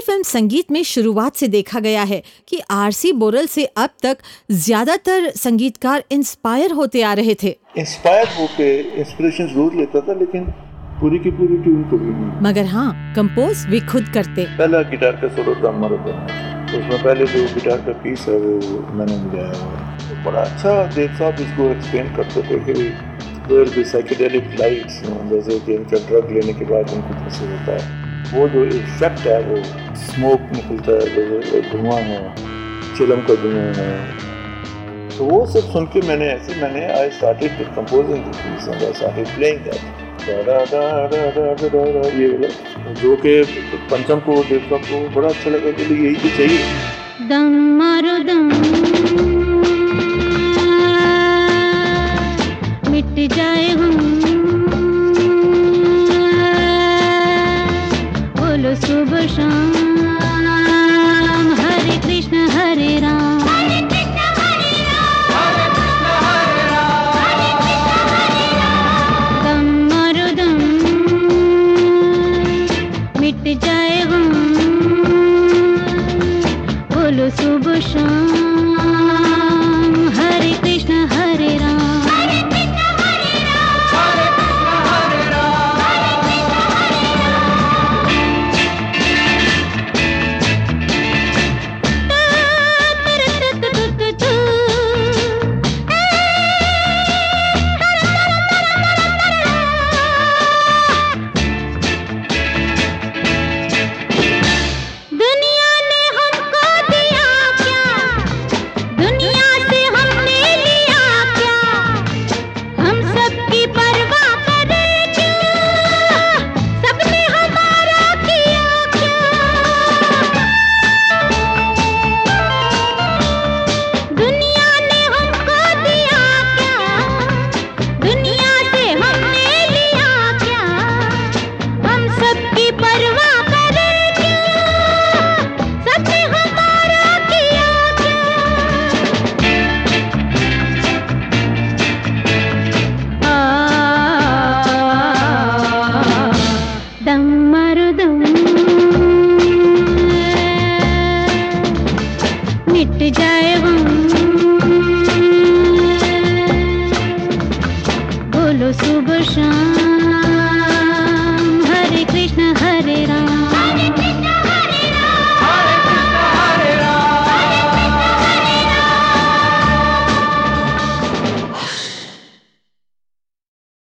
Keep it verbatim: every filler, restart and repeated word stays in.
Film संगीत में शुरुआत से देखा गया है कि आरसी बोरल से अब तक ज्यादातर संगीतकार इंस्पायर होते आ रहे थे। इंस्पायर होके इंस्पिरेशन जरूर लेता था, लेकिन पूरी की पूरी ट्यून कभी नहीं। मगर हाँ, कंपोज वे खुद करते। पहला गिटार का सोलो था हमारा, तो उसमें पहले जो गिटार का पीस है वो मैंने मिलाया हुआ है। तो बड़ा अच्छा देव साहब इसको एक्सप्लेन करते थे कि देयर द साइकेडेलिक लाइट्स, जैसे कि इनका ड्रग लेने के बाद उनको कैसे होता है, वो जो इफेक्ट है, वो स्मोक निकलता है, जो धुआं है, चिलम का धुआं है। तो वो सब सुन के मैंने ऐसे मैंने I started composing the piece and I started playing that दा दा दा दा दा दा, ये वाला जो कि पंचम को देव साहब को बड़ा अच्छा लगा कि यही तो चाहिए। दम मारो दम मिट जाए हम, बोलो सुबह शाम हरे कृष्ण हरे राम। सुबह शाम हरे